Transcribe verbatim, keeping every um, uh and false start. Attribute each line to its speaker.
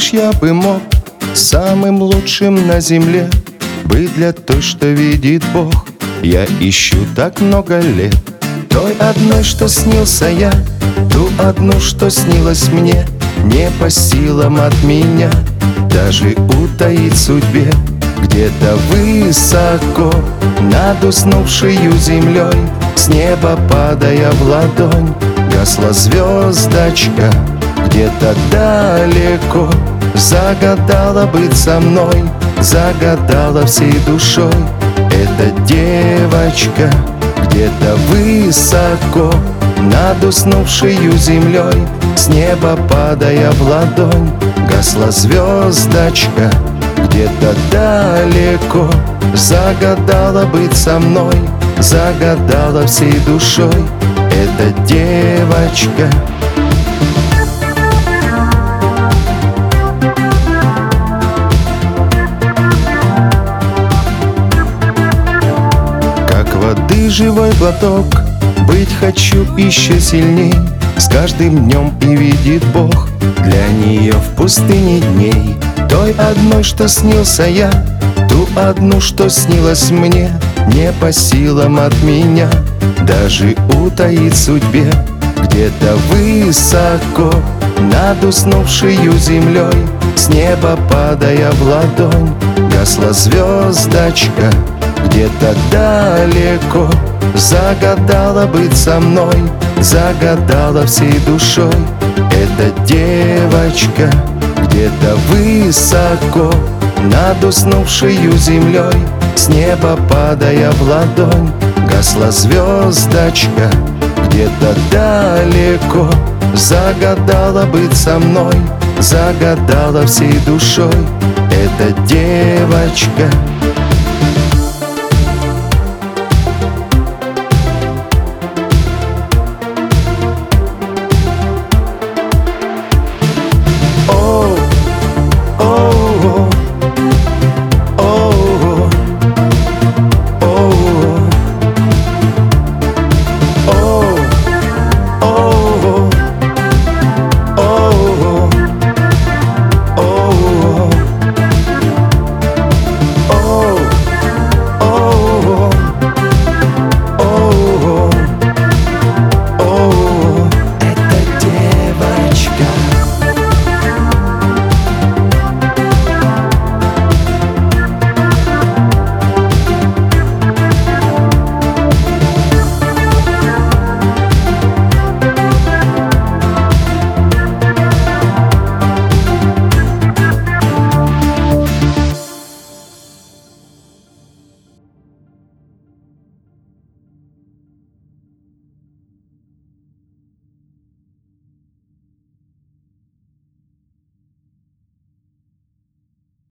Speaker 1: Знаешь, я бы мог самым лучшим на земле быть для той, что видит Бог. Я ищу так много лет той одной, что снился я, ту одну, что снилась мне, не по силам от меня даже утаить судьбе. Где-то высоко над уснувшею землей, с неба падая в ладонь, гасла звездочка. Где-то далеко загадала быть со мной, загадала всей душой эта девочка. Где-то высоко над уснувшею землей, с неба падая в ладонь, гасла звездочка. Где-то далеко загадала быть со мной, загадала всей душой эта девочка. Как воды живой глоток, быть хочу еще сильней, с каждым днем и видит Бог для нее в пустыне дней. Той одной, что снился я, ту одну, что снилась мне, не по силам от меня даже утаить судьбе. Где-то высоко над уснувшею землей, с неба падая в ладонь, гасла звездочка. Где-то далеко загадала быть со мной, загадала всей душой эта девочка. Где-то высоко над уснувшею землей, с неба падая в ладонь, гасла звездочка. Где-то далеко загадала быть со мной, загадала всей душой эта девочка.